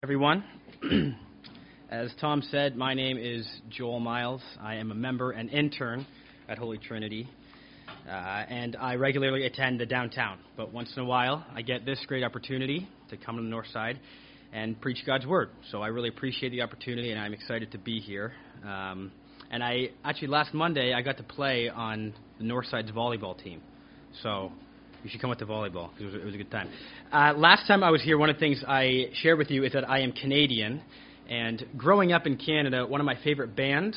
Everyone. As Tom said, my name is Joel Miles. I am a member and intern at Holy Trinity, and I regularly attend the downtown. But once in a while, I get this great opportunity to come to the north side and preach God's Word. So I really appreciate the opportunity, and I'm excited to be here. And last Monday, I got to play on the north side's volleyball team. So you should come with the volleyball, because it was a good time. Last time I was here, one of the things I shared with you is that I am Canadian. And growing up in Canada, one of my favorite bands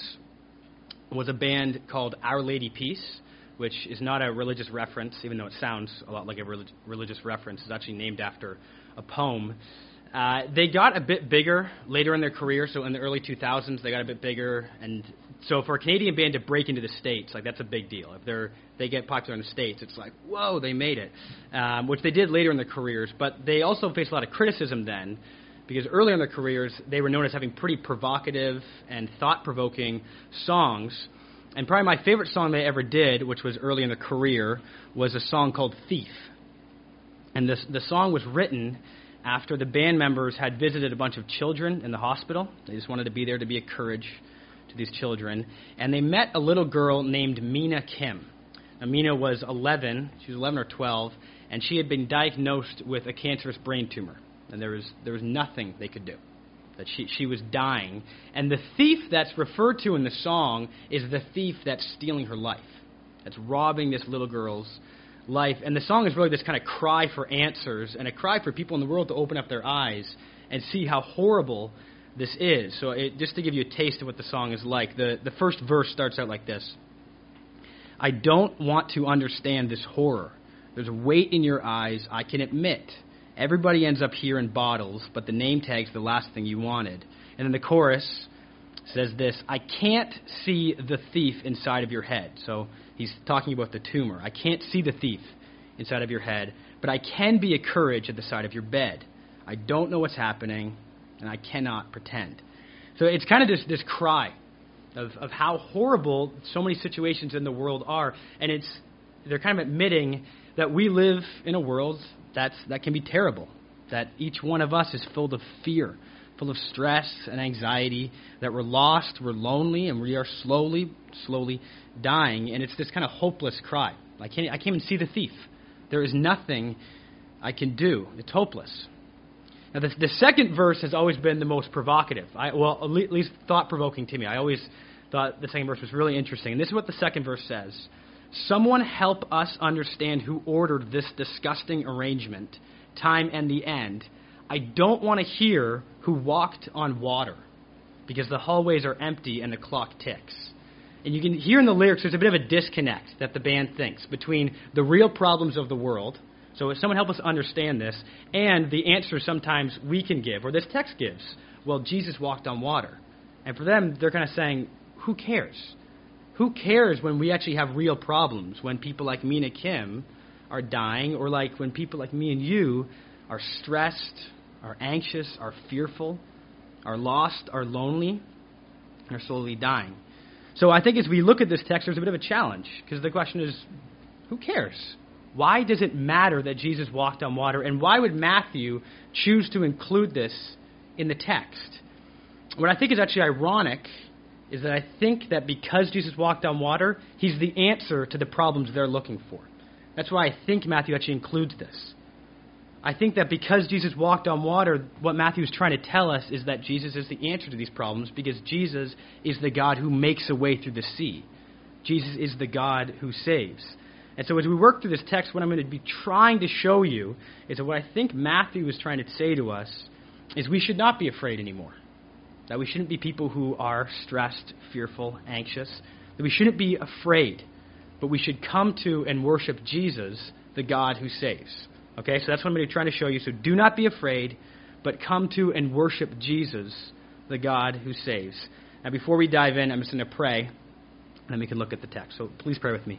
was a band called Our Lady Peace, which is not a religious reference, even though it sounds a lot like a religious reference. It's actually named after a poem. They got a bit bigger later in their career, so in the early 2000s, they got a bit bigger. And so for a Canadian band to break into the States, that's a big deal. If they get popular in the States, it's like, whoa, they made it, which they did later in their careers. But they also faced a lot of criticism then, because earlier in their careers, they were known as having pretty provocative and thought-provoking songs. And probably my favorite song they ever did, which was early in their career, was a song called Thief. And the song was written after the band members had visited a bunch of children in the hospital. They just wanted to be there to be a courage to these children. And they met a little girl named Mina Kim. Now, Mina was 11. She was 11 or 12, and she had been diagnosed with a cancerous brain tumor. And there was nothing they could do. That she was dying. And the thief that's referred to in the song is the thief that's stealing her life. That's robbing this little girl's life. And the song is really this kind of cry for answers and a cry for people in the world to open up their eyes and see how horrible this is. So just to give you a taste of what the song is like, the first verse starts out like this. I don't want to understand this horror. There's a weight in your eyes I can admit. Everybody ends up here in bottles, but the name tag's the last thing you wanted. And then the chorus says this, I can't see the thief inside of your head. So he's talking about the tumor. I can't see the thief inside of your head, but I can be a courage at the side of your bed. I don't know what's happening, and I cannot pretend. So it's kind of this cry of how horrible so many situations in the world are. And they're kind of admitting that we live in a world that can be terrible, that each one of us is full of fear, full of stress and anxiety, that we're lost, we're lonely, and we are slowly dying. And it's this kind of hopeless cry. I can't even see the thief. There is nothing I can do. It's hopeless. Now, the second verse has always been the most provocative, at least thought-provoking to me. I always thought the second verse was really interesting. And this is what the second verse says. Someone help us understand who ordered this disgusting arrangement, time and the end. I don't want to hear who walked on water, because the hallways are empty and the clock ticks. And you can hear in the lyrics there's a bit of a disconnect that the band thinks between the real problems of the world, so if someone help us understand this, and the answer sometimes we can give, or this text gives. Well, Jesus walked on water. And for them, they're kind of saying, who cares? Who cares when we actually have real problems, when people like Mina Kim are dying, or like when people like me and you are stressed, are anxious, are fearful, are lost, are lonely, and are slowly dying. So I think as we look at this text, there's a bit of a challenge, because the question is, who cares? Why does it matter that Jesus walked on water, and why would Matthew choose to include this in the text? What I think is actually ironic is that I think that because Jesus walked on water, he's the answer to the problems they're looking for. That's why I think Matthew actually includes this. I think that because Jesus walked on water, what Matthew is trying to tell us is that Jesus is the answer to these problems, because Jesus is the God who makes a way through the sea. Jesus is the God who saves. And so as we work through this text, what I'm going to be trying to show you is that what I think Matthew is trying to say to us is we should not be afraid anymore. That we shouldn't be people who are stressed, fearful, anxious. That we shouldn't be afraid. But we should come to and worship Jesus, the God who saves. Okay, so that's what I'm going to be trying to show you. So do not be afraid, but come to and worship Jesus, the God who saves. Now before we dive in, I'm just going to pray, and then we can look at the text. So please pray with me.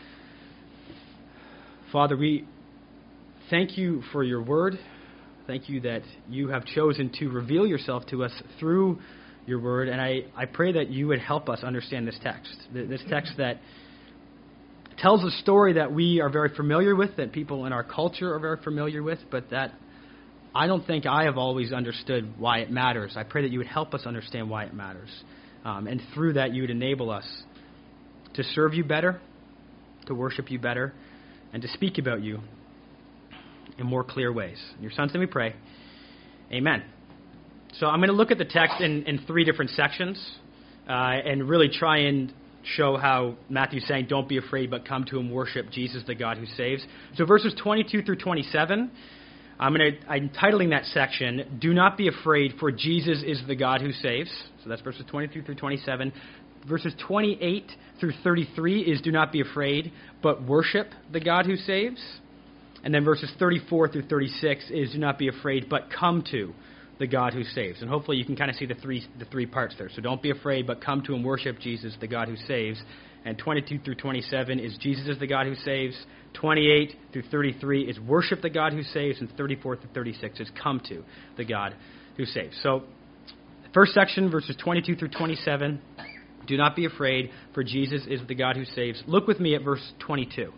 Father, we thank you for your word. Thank you that you have chosen to reveal yourself to us through your word. And I pray that you would help us understand this text. This text that tells a story that we are very familiar with, that people in our culture are very familiar with, but that I don't think I have always understood why it matters. I pray that you would help us understand why it matters. And through that, you would enable us to serve you better, to worship you better, and to speak about you in more clear ways. In your Son's name we pray. Amen. So I'm going to look at the text in three different sections and really try and show how Matthew's saying, don't be afraid, but come to him, worship Jesus, the God who saves. So verses 22 through 27, I'm titling that section, Do Not Be Afraid, for Jesus is the God who saves. So that's verses 22 through 27. Verses 28 through 33 is Do Not Be Afraid, but worship the God who saves. And then verses 34 through 36 is Do Not Be Afraid, but come to the God who saves. And hopefully you can kind of see the three parts there. So don't be afraid, but come to and worship Jesus, the God who saves. And 22 through 27 is Jesus is the God who saves. 28 through 33 is worship the God who saves. And 34 through 36 is come to the God who saves. So first section, verses 22 through 27, do not be afraid, for Jesus is the God who saves. Look with me at verse 22.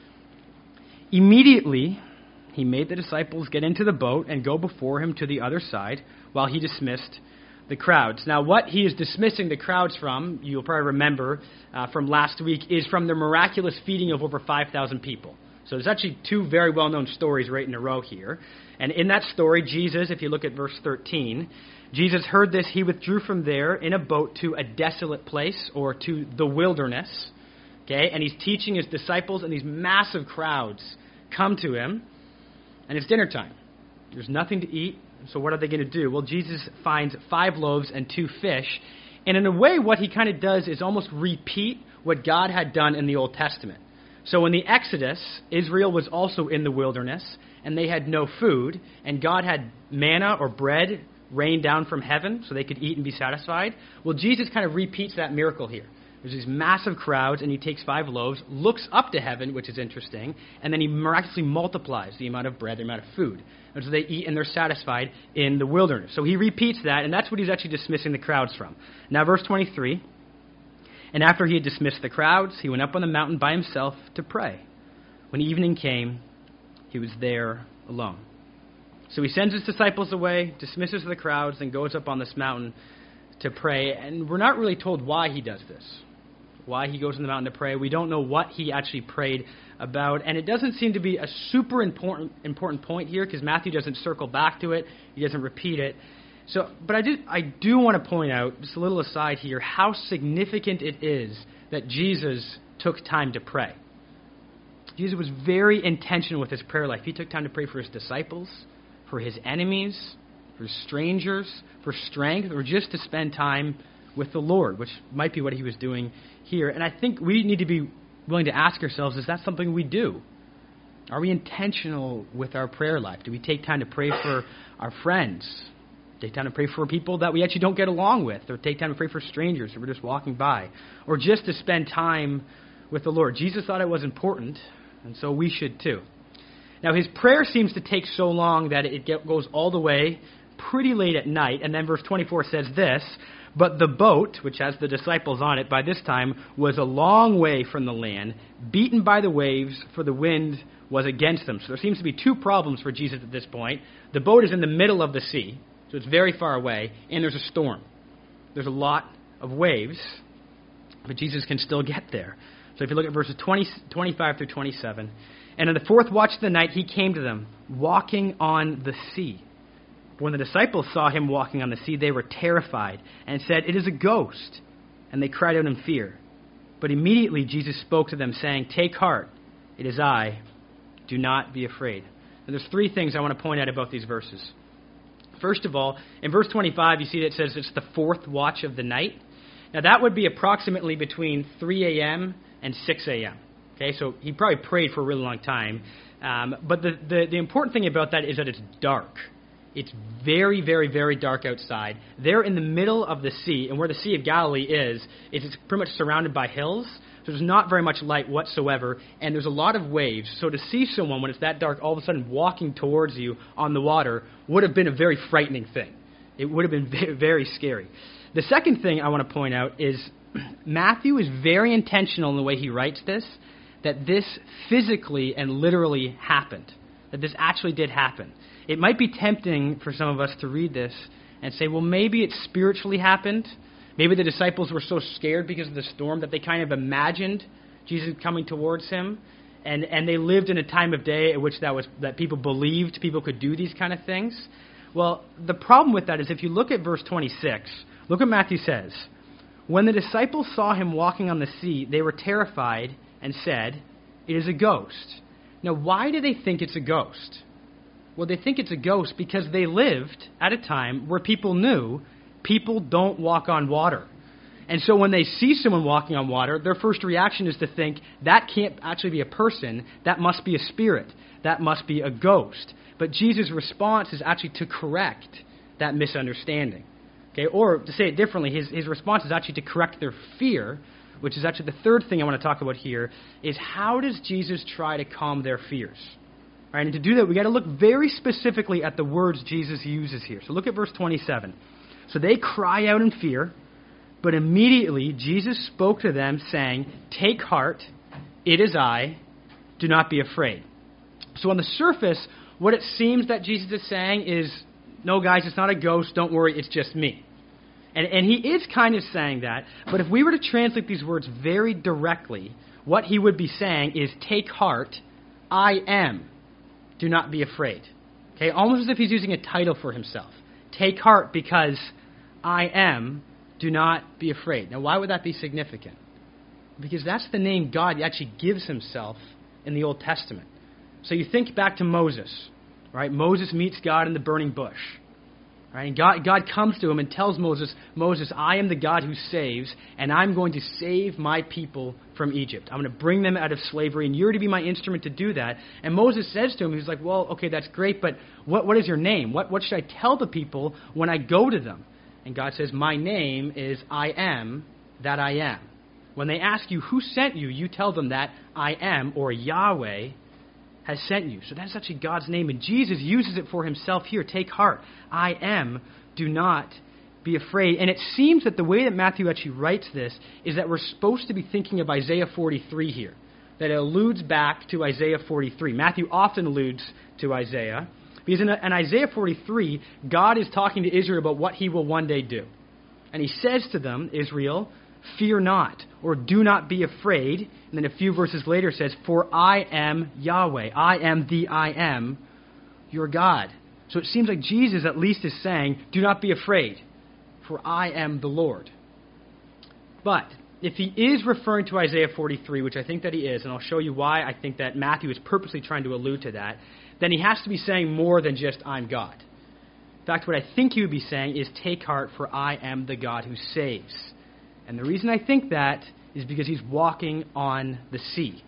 Immediately he made the disciples get into the boat and go before him to the other side while he dismissed the crowds. Now, what he is dismissing the crowds from, you'll probably remember from last week, is from the miraculous feeding of over 5,000 people. So there's actually two very well-known stories right in a row here. And in that story, Jesus, if you look at verse 13, Jesus heard this, he withdrew from there in a boat to a desolate place, or to the wilderness. Okay, and he's teaching his disciples, and these massive crowds come to him. And it's dinner time. There's nothing to eat. So what are they going to do? Well, Jesus finds 5 loaves and 2 fish. And in a way, what he kind of does is almost repeat what God had done in the Old Testament. So in the Exodus, Israel was also in the wilderness, and they had no food. And God had manna or bread rain down from heaven so they could eat and be satisfied. Well, Jesus kind of repeats that miracle here. There's these massive crowds, and he takes 5 loaves, looks up to heaven, which is interesting, and then he miraculously multiplies the amount of bread, the amount of food. And so they eat and they're satisfied in the wilderness. So he repeats that, and that's what he's actually dismissing the crowds from. Now, verse 23, and after he had dismissed the crowds, he went up on the mountain by himself to pray. When evening came, he was there alone. So he sends his disciples away, dismisses the crowds, and goes up on this mountain to pray. And we're not really told why he does this. Why he goes on the mountain to pray. We don't know what he actually prayed about. And it doesn't seem to be a super important point here, because Matthew doesn't circle back to it. He doesn't repeat it. But I do want to point out, just a little aside here, how significant it is that Jesus took time to pray. Jesus was very intentional with his prayer life. He took time to pray for his disciples, for his enemies, for strangers, for strength, or just to spend time with the Lord, which might be what he was doing here. And I think we need to be willing to ask ourselves, is that something we do? Are we intentional with our prayer life? Do we take time to pray for our friends? Take time to pray for people that we actually don't get along with? Or take time to pray for strangers who we're just walking by? Or just to spend time with the Lord? Jesus thought it was important, and so we should too. Now, his prayer seems to take so long that it goes all the way pretty late at night. And then verse 24 says this, but the boat, which has the disciples on it by this time, was a long way from the land, beaten by the waves, for the wind was against them. So there seems to be 2 problems for Jesus at this point. The boat is in the middle of the sea, so it's very far away, and there's a storm. There's a lot of waves, but Jesus can still get there. So if you look at verses 25 through 27, and in the 4th watch of the night he came to them, walking on the sea. When the disciples saw him walking on the sea, they were terrified and said, it is a ghost. And they cried out in fear. But immediately Jesus spoke to them, saying, take heart, it is I. Do not be afraid. And there's 3 things I want to point out about these verses. First of all, in verse 25, you see that it says it's the 4th watch of the night. Now that would be approximately between 3 a.m. and 6 a.m. Okay, so he probably prayed for a really long time. But the important thing about that is that it's dark. It's very, very, very dark outside. They're in the middle of the sea, and where the Sea of Galilee is it's pretty much surrounded by hills. So there's not very much light whatsoever, and there's a lot of waves. So to see someone, when it's that dark, all of a sudden walking towards you on the water would have been a very frightening thing. It would have been very, very scary. The second thing I want to point out is Matthew is very intentional in the way he writes this, that this physically and literally happened. that this actually did happen. It might be tempting for some of us to read this and say, well, maybe it spiritually happened. Maybe the disciples were so scared because of the storm that they kind of imagined Jesus coming towards him, and they lived in a time of day at which that people believed people could do these kind of things. Well, the problem with that is if you look at verse 26, look what Matthew says. When the disciples saw him walking on the sea, they were terrified and said, "It is a ghost." Now, why do they think it's a ghost? Well, they think it's a ghost because they lived at a time where people knew people don't walk on water. And so when they see someone walking on water, their first reaction is to think, that can't actually be a person, that must be a spirit, that must be a ghost. But Jesus' response is actually to correct that misunderstanding. Okay? Or to say it differently, his response is actually to correct their fear, which is actually the third thing I want to talk about here, is how does Jesus try to calm their fears? Right, and to do that, we've got to look very specifically at the words Jesus uses here. So look at verse 27. So they cry out in fear, but immediately Jesus spoke to them, saying, "Take heart, it is I, do not be afraid." So on the surface, what it seems that Jesus is saying is, no, guys, it's not a ghost, don't worry, it's just me. And he is kind of saying that, but if we were to translate these words very directly, what he would be saying is, take heart, I am. Do not be afraid. Okay, almost as if he's using a title for himself. Take heart because I am. Do not be afraid. Now, why would that be significant? Because that's the name God actually gives himself in the Old Testament. So you think back to Moses, right? Moses meets God in the burning bush. Right? And God comes to him and tells Moses, I am the God who saves, and I'm going to save my people from Egypt. I'm going to bring them out of slavery, and you're to be my instrument to do that. And Moses says to him, he's like, well, okay, that's great, but what is your name? What should I tell the people when I go to them? And God says, my name is I am that I am. When they ask you, who sent you, you tell them that I am, or Yahweh, has sent you. So that's actually God's name, and Jesus uses it for himself here. Take heart. I am. Do not be afraid. And it seems that the way that Matthew actually writes this is that we're supposed to be thinking of Isaiah 43 here, that it alludes back to Isaiah 43. Matthew often alludes to Isaiah, because in Isaiah 43, God is talking to Israel about what he will one day do. And he says to them, Israel, fear not, or do not be afraid. And then a few verses later says, for I am Yahweh. I am the I am, your God. So it seems like Jesus at least is saying, do not be afraid, for I am the Lord. But if he is referring to Isaiah 43, which I think that he is, and I'll show you why I think that Matthew is purposely trying to allude to that, then he has to be saying more than just I'm God. In fact, what I think he would be saying is, take heart, for I am the God who saves. And the reason I think that is because he's walking on the sea.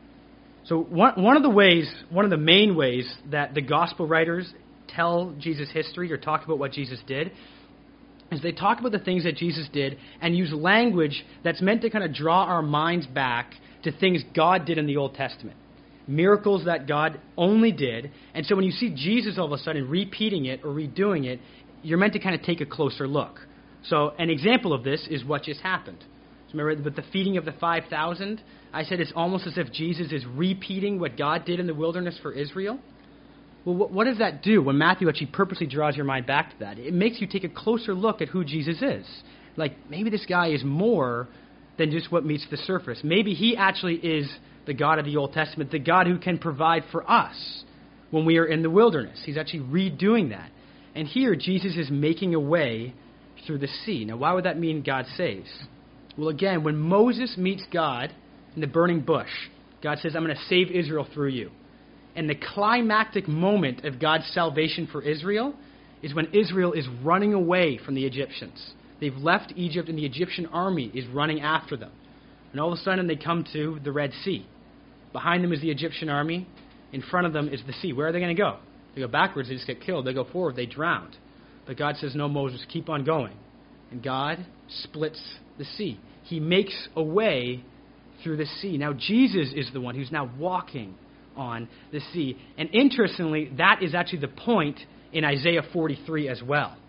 So one of the main ways that the gospel writers tell Jesus' history or talk about what Jesus did is they talk about the things that Jesus did and use language that's meant to kind of draw our minds back to things God did in the Old Testament. Miracles that God only did. And so when you see Jesus all of a sudden repeating it or redoing it, you're meant to kind of take a closer look. So an example of this is what just happened. So remember with the feeding of the 5,000? I said it's almost as if Jesus is repeating what God did in the wilderness for Israel. Well, what does that do when Matthew actually purposely draws your mind back to that? It makes you take a closer look at who Jesus is. Like, maybe this guy is more than just what meets the surface. Maybe he actually is the God of the Old Testament, the God who can provide for us when we are in the wilderness. He's actually redoing that. And here, Jesus is making a way through the sea. Now, why would that mean God saves? Well, again, when Moses meets God in the burning bush, God says, I'm going to save Israel through you. And the climactic moment of God's salvation for Israel is when Israel is running away from the Egyptians. They've left Egypt, and the Egyptian army is running after them. And all of a sudden, they come to the Red Sea. Behind them is the Egyptian army. In front of them is the sea. Where are they going to go? They go backwards, they just get killed. They go forward, they drowned. But God says, no, Moses, keep on going. And God splits the sea. He makes a way through the sea. Now, Jesus is the one who's now walking on the sea. And interestingly, that is actually the point in Isaiah 43 as well.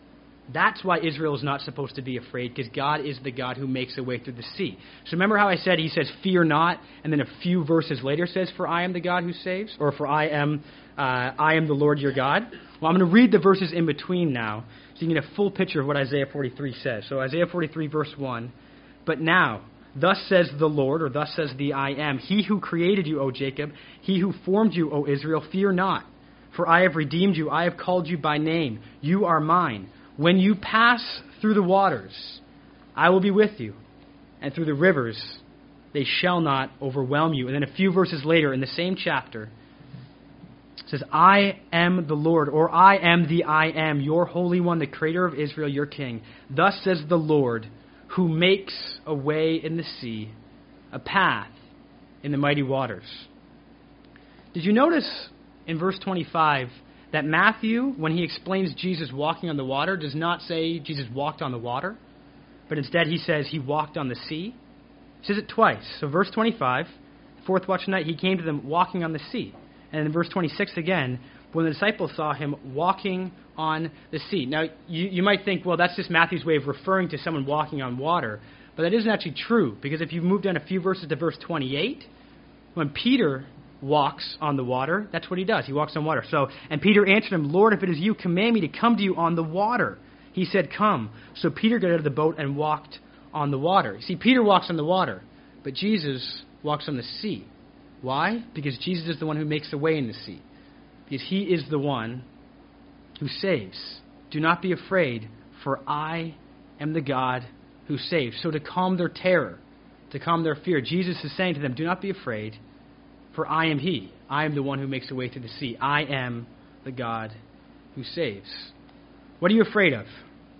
That's why Israel is not supposed to be afraid, because God is the God who makes a way through the sea. So remember how I said he says, fear not, and then a few verses later says, for I am the God who saves, or for I am the Lord your God? Well, I'm going to read the verses in between now, so you can get a full picture of what Isaiah 43 says. So Isaiah 43, verse 1, but now, thus says the Lord, or thus says the I am, he who created you, O Jacob, he who formed you, O Israel, fear not. For I have redeemed you, I have called you by name, you are mine. When you pass through the waters, I will be with you, and through the rivers, they shall not overwhelm you. And then a few verses later in the same chapter, it says, I am the Lord, or I am the I am, your Holy One, the Creator of Israel, your King. Thus says the Lord, who makes a way in the sea, a path in the mighty waters. Did you notice in verse 25 that Matthew, when he explains Jesus walking on the water, does not say Jesus walked on the water, but instead he says he walked on the sea? He says it twice. So verse 25, fourth watch night, he came to them walking on the sea. And in verse 26 again, when the disciples saw him walking on the sea. Now, you might think, well, that's just Matthew's way of referring to someone walking on water. But that isn't actually true, because if you move down a few verses to verse 28, when Peter walks on the water, that's what he does. He walks on water. So, and Peter answered him, Lord, if it is you, command me to come to you on the water. He said, come. So Peter got out of the boat and walked on the water. You see, Peter walks on the water, but Jesus walks on the sea. Why? Because Jesus is the one who makes the way in the sea. Because he is the one who saves. Do not be afraid, for I am the God who saves. So to calm their terror, to calm their fear, Jesus is saying to them, do not be afraid, for I am he. I am the one who makes a way through the sea. I am the God who saves. What are you afraid of?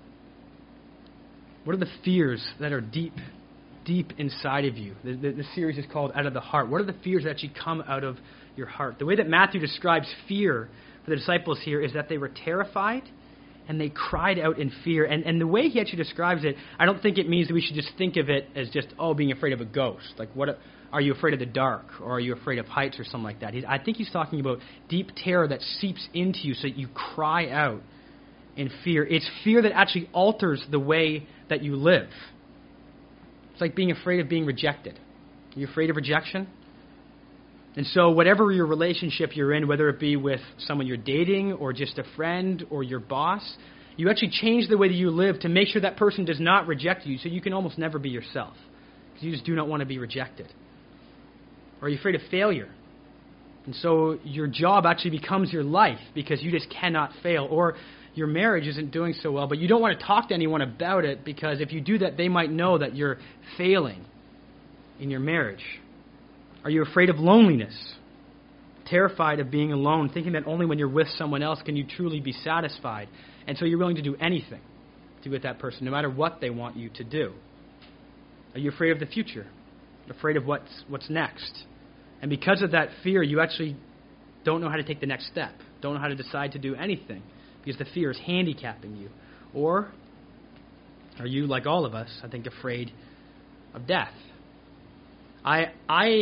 What are the fears that are deep inside of you? The series is called Out of the Heart. What are the fears that actually come out of your heart? The way that Matthew describes fear for the disciples here is that they were terrified and they cried out in fear. And the way he actually describes it, I don't think it means that we should just think of it as just, being afraid of a ghost. Like, what are you afraid of the dark? Or are you afraid of heights or something like that? I think he's talking about deep terror that seeps into you so that you cry out in fear. It's fear that actually alters the way that you live. It's like being afraid of being rejected. Are you afraid of rejection? And so whatever your relationship you're in, whether it be with someone you're dating or just a friend or your boss, you actually change the way that you live to make sure that person does not reject you, so you can almost never be yourself, because you just do not want to be rejected. Or are you afraid of failure? And so your job actually becomes your life because you just cannot fail. Or your marriage isn't doing so well, but you don't want to talk to anyone about it because if you do that, they might know that you're failing in your marriage. Are you afraid of loneliness? Terrified of being alone, thinking that only when you're with someone else can you truly be satisfied. And so you're willing to do anything to be with that person, no matter what they want you to do. Are you afraid of the future? Afraid of what's next? And because of that fear, you actually don't know how to take the next step, don't know how to decide to do anything, because the fear is handicapping you. Or are you, like all of us, I think, afraid of death? I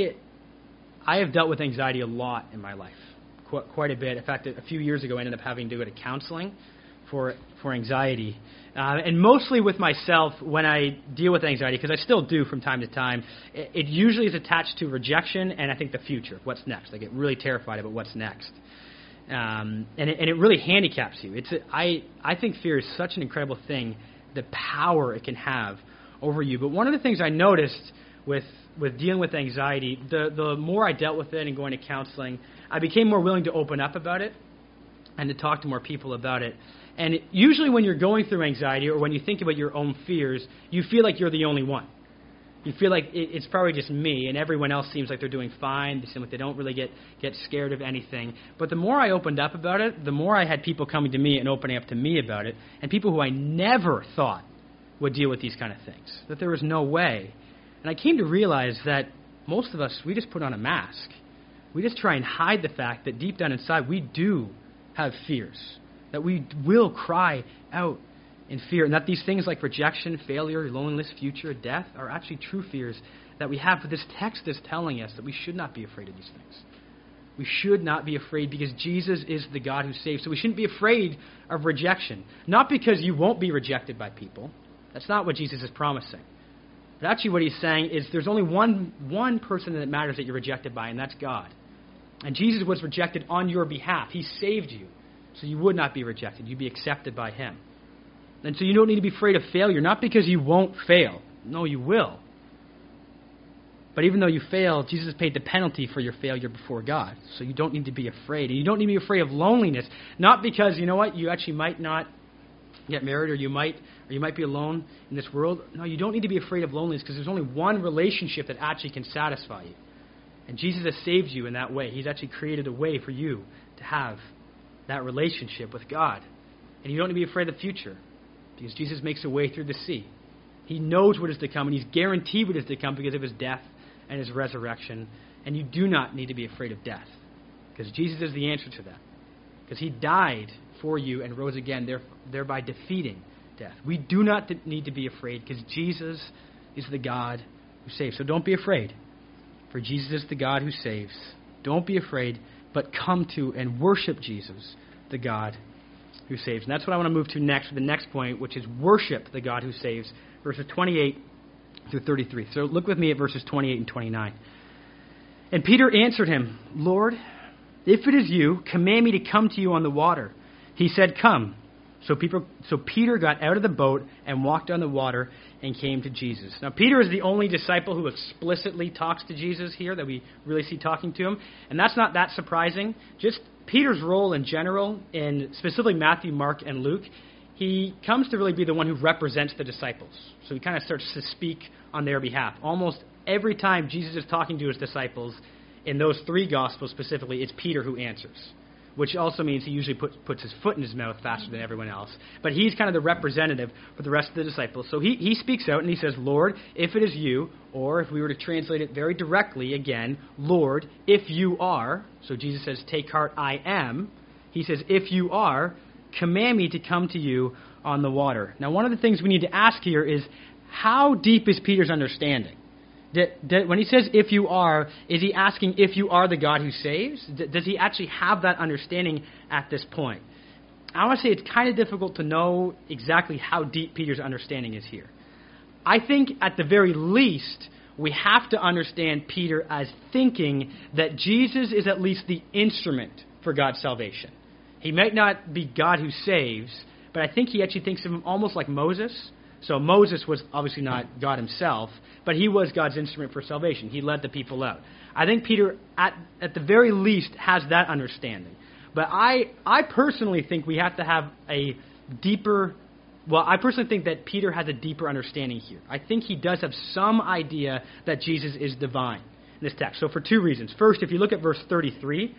have dealt with anxiety a lot in my life, quite a bit. In fact, a few years ago, I ended up having to go to counseling for anxiety. And mostly with myself, when I deal with anxiety, because I still do from time to time, it usually is attached to rejection and I think the future, what's next. I get really terrified about what's next. And it really handicaps you. I think fear is such an incredible thing, the power it can have over you. But one of the things I noticed with dealing with anxiety, the more I dealt with it and going to counseling, I became more willing to open up about it and to talk to more people about it. And usually when you're going through anxiety or when you think about your own fears, you feel like you're the only one. You feel like it's probably just me and everyone else seems like they're doing fine. They seem like they don't really get scared of anything. But the more I opened up about it, the more I had people coming to me and opening up to me about it, and people who I never thought would deal with these kind of things, that there was no way. And I came to realize that most of us, we just put on a mask. We just try and hide the fact that deep down inside we do have fears, that we will cry out in fear, and that these things like rejection, failure, loneliness, future, death are actually true fears that we have. But this text is telling us that we should not be afraid of these things. We should not be afraid because Jesus is the God who saves. So we shouldn't be afraid of rejection. Not because you won't be rejected by people. That's not what Jesus is promising. But actually what he's saying is there's only one person that matters that you're rejected by, and that's God. And Jesus was rejected on your behalf. He saved you, so you would not be rejected. You'd be accepted by him. And so you don't need to be afraid of failure, not because you won't fail. No, you will. But even though you fail, Jesus paid the penalty for your failure before God. So you don't need to be afraid. And you don't need to be afraid of loneliness, not because, you know what, you actually might not get married or you might be alone in this world. No, you don't need to be afraid of loneliness because there's only one relationship that actually can satisfy you. And Jesus has saved you in that way. He's actually created a way for you to have that relationship with God. And you don't need to be afraid of the future because Jesus makes a way through the sea. He knows what is to come, and he's guaranteed what is to come because of his death and his resurrection. And you do not need to be afraid of death because Jesus is the answer to that. Because he died for you and rose again, thereby defeating death. We do not need to be afraid because Jesus is the God who saves. So don't be afraid, for Jesus is the God who saves. Don't be afraid, but come to and worship Jesus, the God who saves. And that's what I want to move to next, the next point, which is worship the God who saves, verses 28 through 33. So look with me at verses 28 and 29. And Peter answered him, Lord, if it is you, command me to come to you on the water. He said, come. So Peter got out of the boat and walked on the water and came to Jesus. Now, Peter is the only disciple who explicitly talks to Jesus here, that we really see talking to him. And that's not that surprising. Just Peter's role in general, in specifically Matthew, Mark, and Luke, he comes to really be the one who represents the disciples. So he kind of starts to speak on their behalf. Almost every time Jesus is talking to his disciples, in those three Gospels specifically, it's Peter who answers, which also means he usually puts his foot in his mouth faster than everyone else. But he's kind of the representative for the rest of the disciples. So he speaks out and he says, Lord, if it is you, or if we were to translate it very directly again, Lord, if you are. So Jesus says, take heart, I am. He says, if you are, command me to come to you on the water. Now, one of the things we need to ask here is, how deep is Peter's understanding? When he says, if you are, is he asking if you are the God who saves? Does he actually have that understanding at this point? I want to say it's kind of difficult to know exactly how deep Peter's understanding is here. I think at the very least, we have to understand Peter as thinking that Jesus is at least the instrument for God's salvation. He might not be God who saves, but I think he actually thinks of him almost like Moses. So Moses was obviously not God himself, but he was God's instrument for salvation. He led the people out. I think Peter, at the very least, has that understanding. But I personally think we have to have a deeper... Well, I personally think that Peter has a deeper understanding here. I think he does have some idea that Jesus is divine in this text. So for two reasons. First, if you look at verse 33,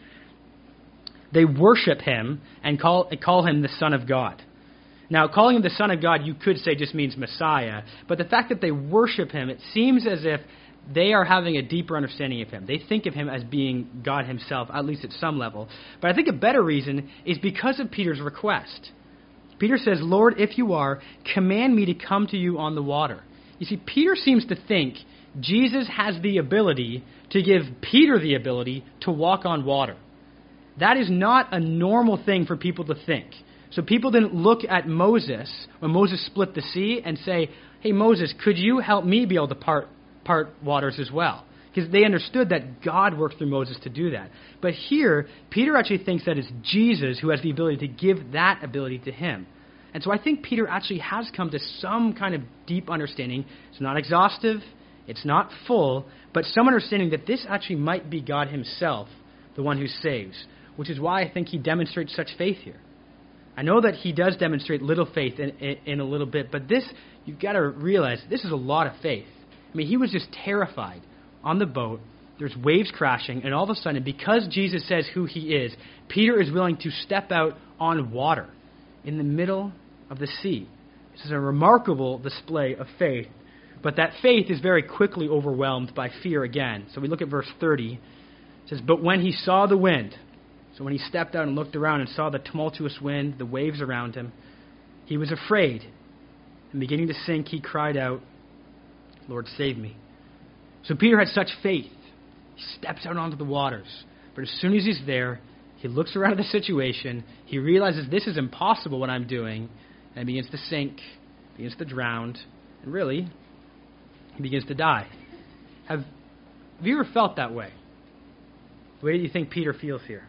they worship him and call him the Son of God. Now, calling him the Son of God, you could say just means Messiah. But the fact that they worship him, it seems as if they are having a deeper understanding of him. They think of him as being God himself, at least at some level. But I think a better reason is because of Peter's request. Peter says, Lord, if you are, command me to come to you on the water. You see, Peter seems to think Jesus has the ability to give Peter the ability to walk on water. That is not a normal thing for people to think. So people didn't look at Moses, when Moses split the sea, and say, hey, Moses, could you help me be able to part waters as well? Because they understood that God worked through Moses to do that. But here, Peter actually thinks that it's Jesus who has the ability to give that ability to him. And so I think Peter actually has come to some kind of deep understanding. It's not exhaustive, it's not full, but some understanding that this actually might be God himself, the one who saves, which is why I think he demonstrates such faith here. I know that he does demonstrate little faith in a little bit, but this, you've got to realize, this is a lot of faith. I mean, he was just terrified on the boat. There's waves crashing, and all of a sudden, because Jesus says who he is, Peter is willing to step out on water in the middle of the sea. This is a remarkable display of faith, but that faith is very quickly overwhelmed by fear again. So we look at verse 30. It says, but when he saw the wind... So when he stepped out and looked around and saw the tumultuous wind, the waves around him, he was afraid. And beginning to sink, he cried out, Lord, save me. So Peter had such faith. He steps out onto the waters. But as soon as he's there, he looks around at the situation, he realizes this is impossible what I'm doing, and begins to sink, begins to drown, and really, he begins to die. Have you ever felt that way? The way that you think Peter feels here?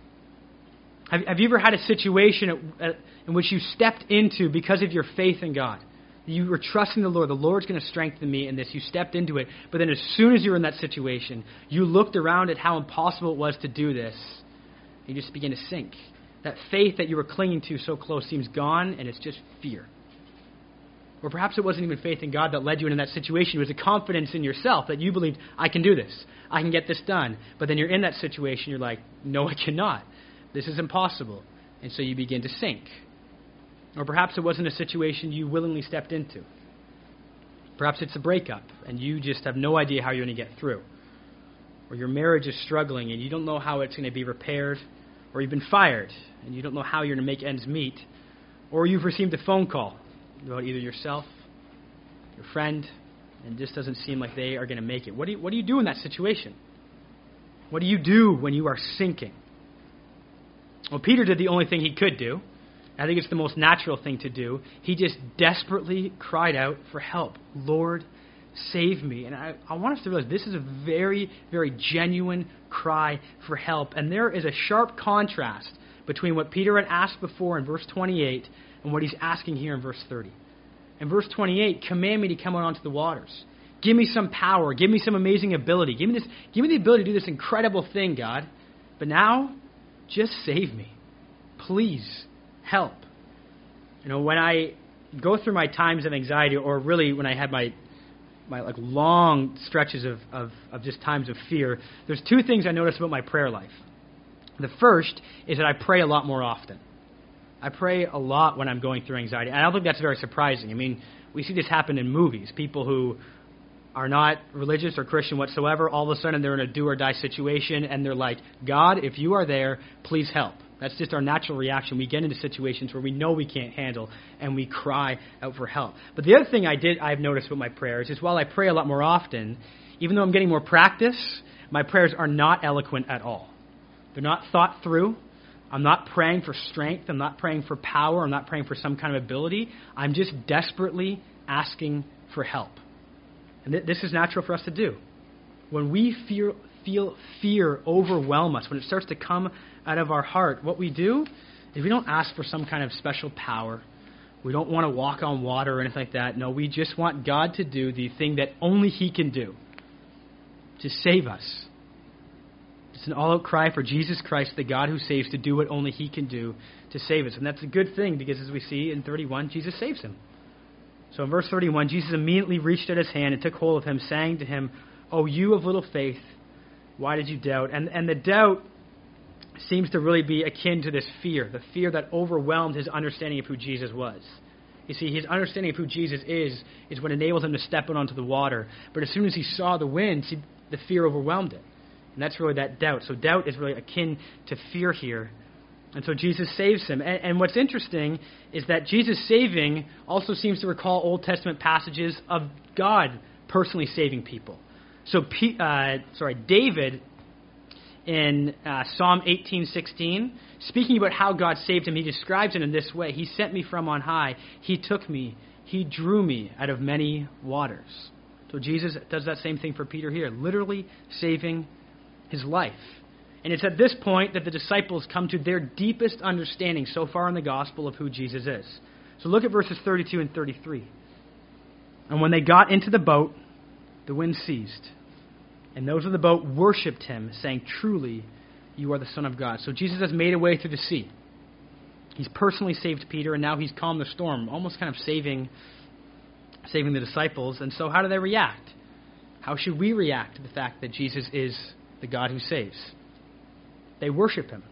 Have you ever had a situation in which you stepped into because of your faith in God? You were trusting the Lord. The Lord's going to strengthen me in this. You stepped into it. But then as soon as you were in that situation, you looked around at how impossible it was to do this. You just begin to sink. That faith that you were clinging to so close seems gone, and it's just fear. Or perhaps it wasn't even faith in God that led you into that situation. It was a confidence in yourself that you believed, I can do this. I can get this done. But then you're in that situation. You're like, no, I cannot. This is impossible. And so you begin to sink. Or perhaps it wasn't a situation you willingly stepped into. Perhaps it's a breakup, and you just have no idea how you're going to get through. Or your marriage is struggling, and you don't know how it's going to be repaired. Or you've been fired, and you don't know how you're going to make ends meet. Or you've received a phone call about either yourself, your friend, and it just doesn't seem like they are going to make it. What do you do in that situation? What do you do when you are sinking? Well, Peter did the only thing he could do. I think it's the most natural thing to do. He just desperately cried out for help. Lord, save me. And I want us to realize this is a very, very genuine cry for help. And there is a sharp contrast between what Peter had asked before in verse 28 and what he's asking here in verse 30. In verse 28, command me to come out onto the waters. Give me some power. Give me some amazing ability. Give me the ability to do this incredible thing, God. But now, just save me. Please help. You know, when I go through my times of anxiety, or really when I had my like long stretches of just times of fear, there's two things I notice about my prayer life. The first is that I pray a lot more often. I pray a lot when I'm going through anxiety. I don't think that's very surprising. I mean, we see this happen in movies. People who are not religious or Christian whatsoever, all of a sudden they're in a do-or-die situation, and they're like, God, if you are there, please help. That's just our natural reaction. We get into situations where we know we can't handle, and we cry out for help. But the other thing I've noticed with my prayers is while I pray a lot more often, even though I'm getting more practice, my prayers are not eloquent at all. They're not thought through. I'm not praying for strength. I'm not praying for power. I'm not praying for some kind of ability. I'm just desperately asking for help. And this is natural for us to do. When we feel fear overwhelm us, when it starts to come out of our heart, what we do is we don't ask for some kind of special power. We don't want to walk on water or anything like that. No, we just want God to do the thing that only He can do, to save us. It's an all-out cry for Jesus Christ, the God who saves, to do what only He can do to save us. And that's a good thing because, as we see in 31, Jesus saves him. So in verse 31, Jesus immediately reached out His hand and took hold of him, saying to him, "O you of little faith, why did you doubt?" And the doubt seems to really be akin to this fear, the fear that overwhelmed his understanding of who Jesus was. You see, his understanding of who Jesus is what enabled him to step out onto the water. But as soon as he saw the wind, the fear overwhelmed it. And that's really that doubt. So doubt is really akin to fear here. And so Jesus saves him. And what's interesting is that Jesus saving also seems to recall Old Testament passages of God personally saving people. So David in Psalm 18:16, speaking about how God saved him, he describes it in this way: He sent me from on high. He took me. He drew me out of many waters. So Jesus does that same thing for Peter here, literally saving his life. And it's at this point that the disciples come to their deepest understanding so far in the gospel of who Jesus is. So look at verses 32 and 33. And when they got into the boat, the wind ceased. And those of the boat worshipped him, saying, "Truly, you are the Son of God." So Jesus has made a way through the sea. He's personally saved Peter, and now he's calmed the storm, almost kind of saving the disciples. And so how do they react? How should we react to the fact that Jesus is the God who saves? They worship him.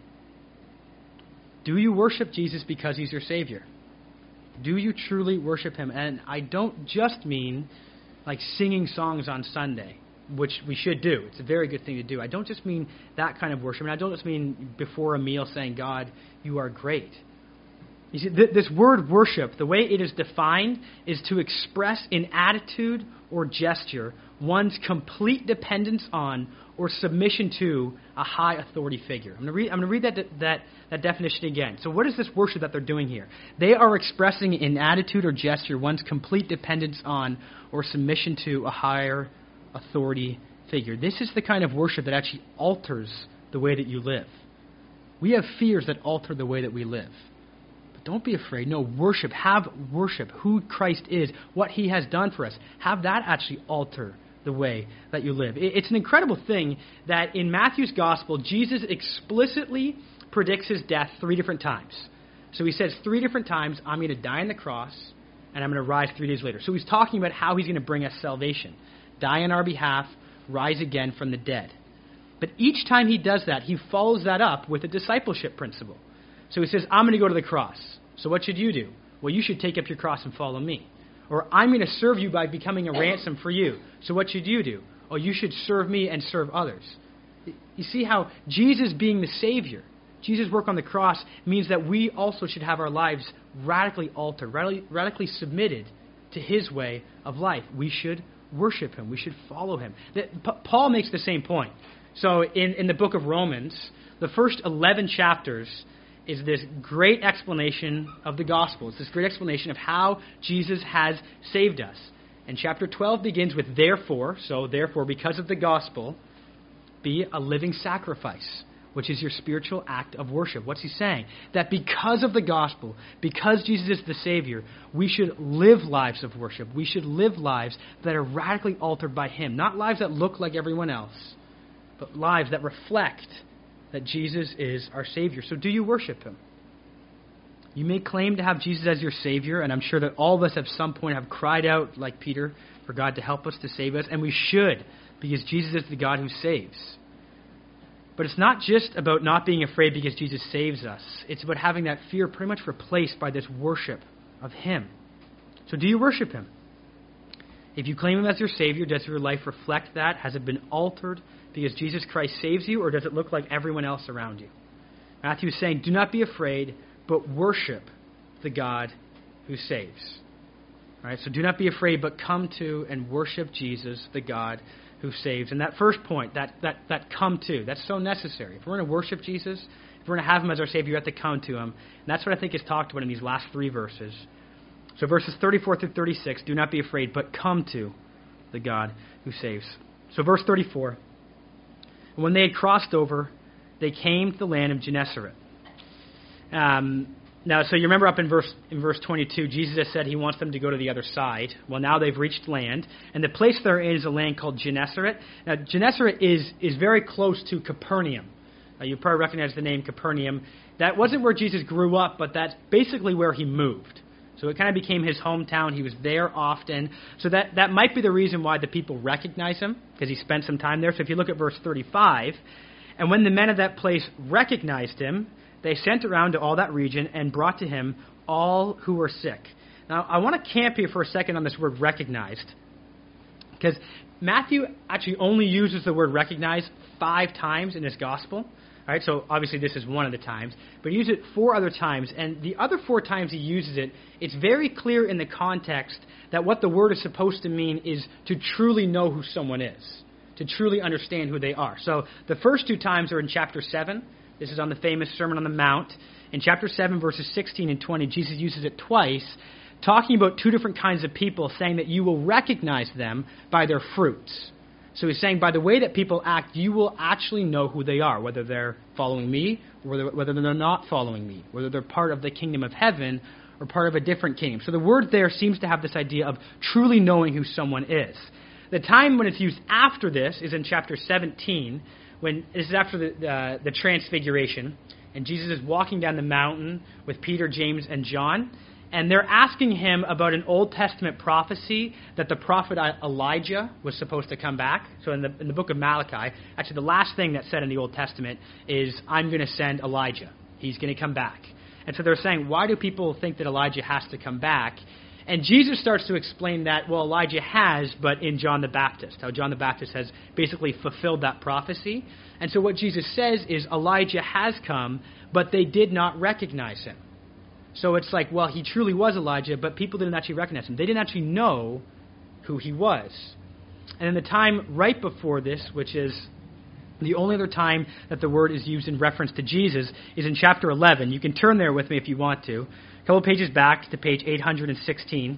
Do you worship Jesus because he's your Savior? Do you truly worship him? And I don't just mean like singing songs on Sunday, which we should do. It's a very good thing to do. I don't just mean that kind of worship. And I don't just mean before a meal saying, "God, you are great." You see, this word worship, the way it is defined, is to express in attitude or gesture one's complete dependence on or submission to a high authority figure. I'm going to read that definition again. So what is this worship that they're doing here? They are expressing in attitude or gesture one's complete dependence on or submission to a higher authority figure. This is the kind of worship that actually alters the way that you live. We have fears that alter the way that we live. But don't be afraid. No, worship. Have worship. Who Christ is, what he has done for us. Have that actually alter the way that you live. It's an incredible thing that in Matthew's gospel, Jesus explicitly predicts his death 3 different times. So he says 3 different times, I'm going to die on the cross, and I'm going to rise 3 days later. So he's talking about how he's going to bring us salvation. Die on our behalf, rise again from the dead. But each time he does that, he follows that up with a discipleship principle. So he says, I'm going to go to the cross. So what should you do? Well, you should take up your cross and follow me. Or I'm going to serve you by becoming a ransom for you. So what should you do? Oh, you should serve me and serve others. You see how Jesus being the Savior, Jesus' work on the cross means that we also should have our lives radically altered, radically submitted to his way of life. We should worship him. We should follow him. Paul makes the same point. So in the book of Romans, the first 11 chapters is this great explanation of the gospel. It's this great explanation of how Jesus has saved us. And chapter 12 begins with therefore, so therefore because of the gospel, be a living sacrifice, which is your spiritual act of worship. What's he saying? That because of the gospel, because Jesus is the Savior, we should live lives of worship. We should live lives that are radically altered by him. Not lives that look like everyone else, but lives that reflect that Jesus is our Savior. So do you worship him? You may claim to have Jesus as your Savior, and I'm sure that all of us at some point have cried out, like Peter, for God to help us, to save us, and we should, because Jesus is the God who saves. But it's not just about not being afraid because Jesus saves us. It's about having that fear pretty much replaced by this worship of him. So do you worship him? If you claim him as your Savior, does your life reflect that? Has it been altered because Jesus Christ saves you, or does it look like everyone else around you? Matthew is saying, do not be afraid, but worship the God who saves. All right, so do not be afraid, but come to and worship Jesus, the God who saves. And that first point, that come to, that's so necessary. If we're going to worship Jesus, if we're going to have him as our Savior, we have to come to him. And that's what I think is talked about in these last 3 verses. So verses 34 through 36, do not be afraid, but come to the God who saves. So verse 34, when they had crossed over, they came to the land of Gennesaret. Now, so you remember up in verse 22, Jesus has said he wants them to go to the other side. Well, now they've reached land, and the place they're in is a land called Gennesaret. Now, Gennesaret is very close to Capernaum. You probably recognize the name Capernaum. That wasn't where Jesus grew up, but that's basically where he moved. So it kind of became his hometown. He was there often. So that might be the reason why the people recognize him, because he spent some time there. So if you look at verse 35, and when the men of that place recognized him, they sent around to all that region and brought to him all who were sick. Now, I want to camp here for a second on this word recognized, because Matthew actually only uses the word recognize 5 times in his gospel. All right, so obviously this is one of the times, but he uses it 4 other times, and the other 4 times he uses it, it's very clear in the context that what the word is supposed to mean is to truly know who someone is, to truly understand who they are. So the first 2 times are in chapter 7. This is on the famous Sermon on the Mount. In chapter 7, verses 16 and 20, Jesus uses it twice, talking about 2 different kinds of people, saying that you will recognize them by their fruits. So he's saying by the way that people act, you will actually know who they are, whether they're following me or whether they're not following me, whether they're part of the kingdom of heaven or part of a different kingdom. So the word there seems to have this idea of truly knowing who someone is. The time when it's used after this is in chapter 17, when this is after the transfiguration, and Jesus is walking down the mountain with Peter, James, and John, and they're asking him about an Old Testament prophecy that the prophet Elijah was supposed to come back. So in the book of Malachi, actually the last thing that's said in the Old Testament is, I'm going to send Elijah. He's going to come back. And so they're saying, why do people think that Elijah has to come back? And Jesus starts to explain that, well, Elijah has, but in John the Baptist, how John the Baptist has basically fulfilled that prophecy. And so what Jesus says is Elijah has come, but they did not recognize him. So it's like, well, he truly was Elijah, but people didn't actually recognize him. They didn't actually know who he was. And in the time right before this, which is the only other time that the word is used in reference to Jesus, is in chapter 11. You can turn there with me if you want to. A couple pages back to page 816.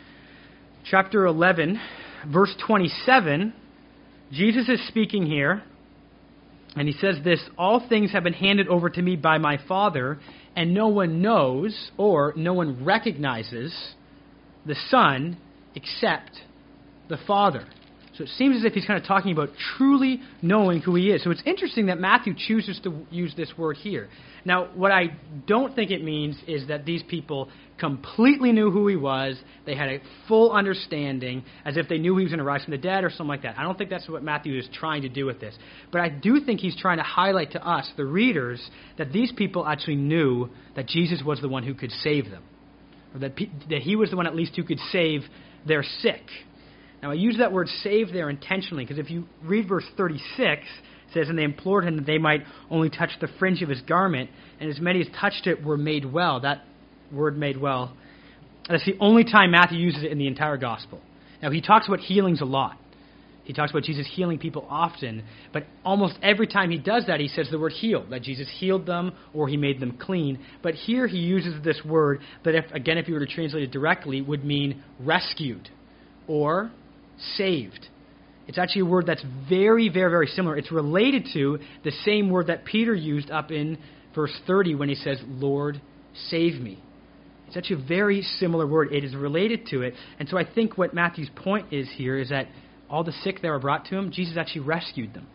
Chapter 11, verse 27, Jesus is speaking here, and he says this, "All things have been handed over to me by my Father, and no one knows or no one recognizes the Son except the Father." So it seems as if he's kind of talking about truly knowing who he is. So it's interesting that Matthew chooses to use this word here. Now, what I don't think it means is that these people completely knew who he was. They had a full understanding, as if they knew he was going to rise from the dead or something like that. I don't think that's what Matthew is trying to do with this. But I do think he's trying to highlight to us, the readers, that these people actually knew that Jesus was the one who could save them. Or that he was the one at least who could save their sick. Now, I use that word save there intentionally, because if you read verse 36, it says, "And they implored him that they might only touch the fringe of his garment, and as many as touched it were made well." That word "made well," that's the only time Matthew uses it in the entire gospel. Now, he talks about healings a lot. He talks about Jesus healing people often, but almost every time he does that, he says the word heal, that Jesus healed them or he made them clean. But here he uses this word that, if you were to translate it directly, would mean rescued or saved. It's actually a word that's very, very, very similar. It's related to the same word that Peter used up in verse 30 when he says, "Lord, save me." It's actually a very similar word. It is related to it. And so I think what Matthew's point is here is that all the sick that were brought to him, Jesus actually rescued them.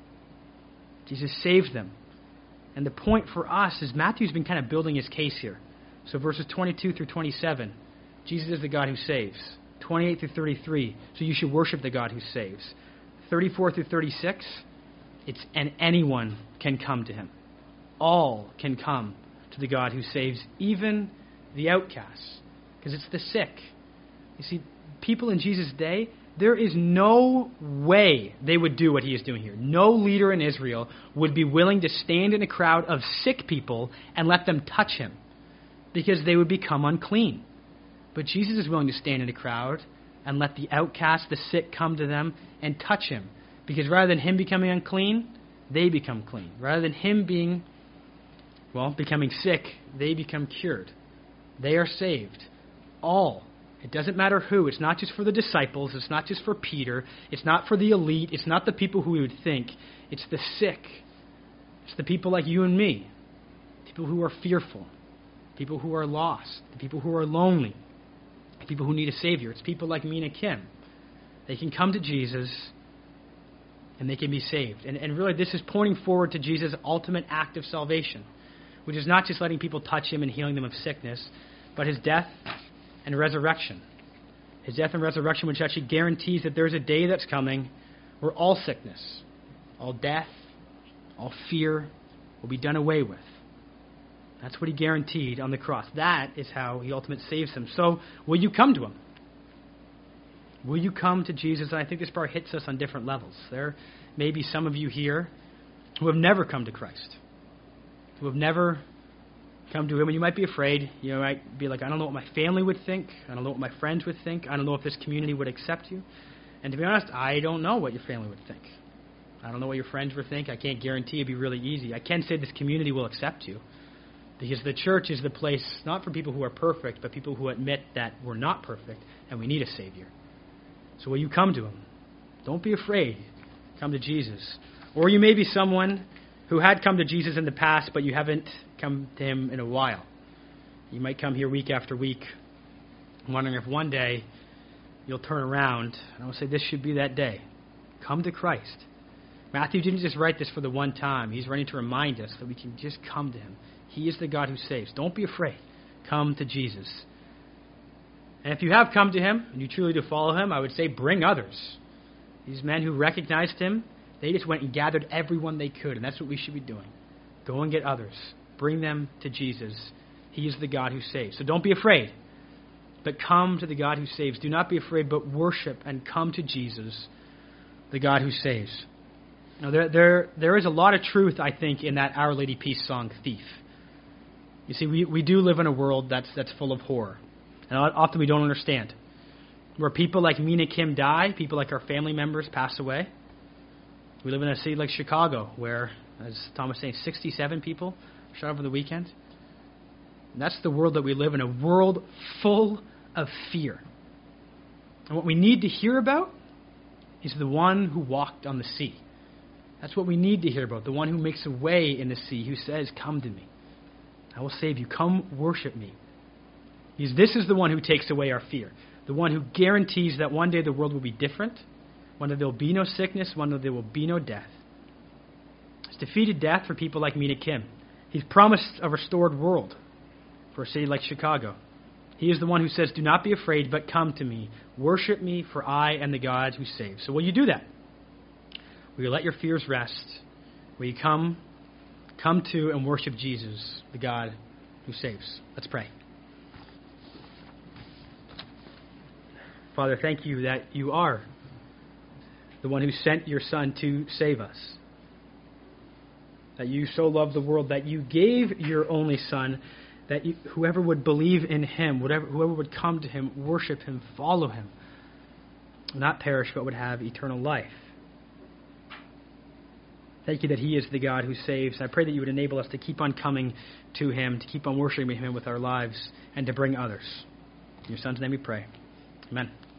Jesus saved them. And the point for us is Matthew's been kind of building his case here. So verses 22 through 27, Jesus is the God who saves. 28 through 33, so you should worship the God who saves. 34 through 36, and anyone can come to him. All can come to the God who saves, even the outcasts, because it's the sick. You see, people in Jesus' day, there is no way they would do what he is doing here. No leader in Israel would be willing to stand in a crowd of sick people and let them touch him, because they would become unclean. But Jesus is willing to stand in a crowd and let the outcast, the sick, come to them and touch him. Because rather than him becoming unclean, they become clean. Rather than him becoming sick, they become cured. They are saved. All. It doesn't matter who. It's not just for the disciples. It's not just for Peter. It's not for the elite. It's not the people who we would think. It's the sick. It's the people like you and me. People who are fearful. People who are lost. The people who are lonely. People who need a Savior. It's people like me and Kim. They can come to Jesus and they can be saved. And really this is pointing forward to Jesus' ultimate act of salvation, which is not just letting people touch him and healing them of sickness, but his death and resurrection. His death and resurrection, which actually guarantees that there's a day that's coming where all sickness, all death, all fear will be done away with. That's what he guaranteed on the cross. That is how he ultimately saves them. So, will you come to him? Will you come to Jesus? And I think this part hits us on different levels. There may be some of you here who have never come to Christ, who have never come to him, and you might be afraid. You might be like, I don't know what my family would think. I don't know what my friends would think. I don't know if this community would accept you. And to be honest, I don't know what your family would think. I don't know what your friends would think. I can't guarantee it'd be really easy. I can say this community will accept you, because the church is the place not for people who are perfect, but people who admit that we're not perfect and we need a Savior. So will you come to him? Don't be afraid. Come to Jesus. Or you may be someone who had come to Jesus in the past, but you haven't come to him in a while. You might come here week after week, wondering if one day you'll turn around and I'll say, this should be that day. Come to Christ. Matthew didn't just write this for the one time. He's writing to remind us that we can just come to him. He is the God who saves. Don't be afraid. Come to Jesus. And if you have come to him and you truly do follow him, I would say bring others. These men who recognized him, they just went and gathered everyone they could, and that's what we should be doing. Go and get others. Bring them to Jesus. He is the God who saves. So don't be afraid, but come to the God who saves. Do not be afraid, but worship and come to Jesus, the God who saves. Now, there is a lot of truth, I think, in that Our Lady Peace song, Thief. You see, we do live in a world that's full of horror. And often we don't understand. where people like me and Kim die, people like our family members pass away. We live in a city like Chicago where, as Tom was saying, 67 people shot over the weekend. And that's the world that we live in, a world full of fear. And what we need to hear about is the one who walked on the sea. That's what we need to hear about, the one who makes a way in the sea, who says, come to me. I will save you. Come worship me. Because this is the one who takes away our fear, the one who guarantees that one day the world will be different, one day there will be no sickness, one day there will be no death. He's defeated death for people like me and Kim. He's promised a restored world for a city like Chicago. He is the one who says, do not be afraid, but come to me. Worship me, for I am the God who saves. So will you do that? Will you let your fears rest? Will you come to and worship Jesus, the God who saves? Let's pray. Father, thank you that you are the one who sent your Son to save us. That you so loved the world that you gave your only Son, that whoever would believe in him, whoever would come to him, worship him, follow him, would not perish but would have eternal life. Thank you that he is the God who saves. I pray that you would enable us to keep on coming to him, to keep on worshiping him with our lives, and to bring others. In your Son's name we pray. Amen.